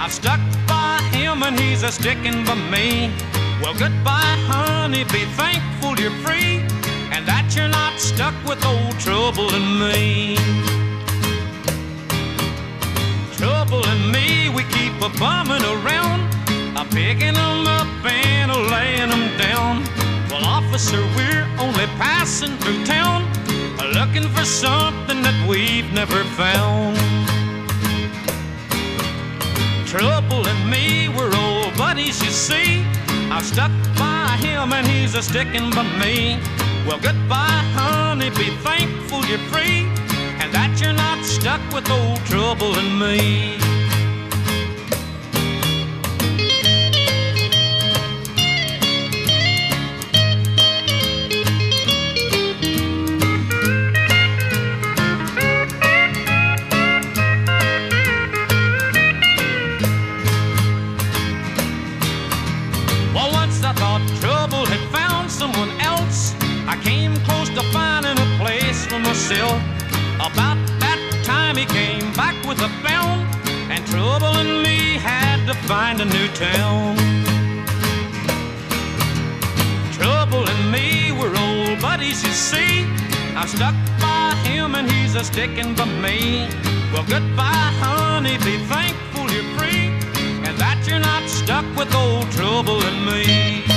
I stuck by him and he's a sticking by me. Well, goodbye, honey, be thankful you're free, and that you're not stuck with old trouble and me. Trouble and me, we keep a bumming around, a picking them up and a laying them down. Well, officer, we're only passing through town, looking for something that we've never found. Trouble and me, we're old buddies, you see. I've stuck by him and he's a sticking by me. Well, goodbye, honey, be thankful you're free, and that you're not stuck with old trouble and me. Well, once I thought trouble had found someone else, I came close to finding a place for myself. About that time he came back with a bound, and trouble and me had to find a new town. Trouble and me, we're old buddies, you see. I'm stuck by him and he's a sticking by me. Well, goodbye, honey, be thankful you're free, and that you're not stuck with old trouble and me.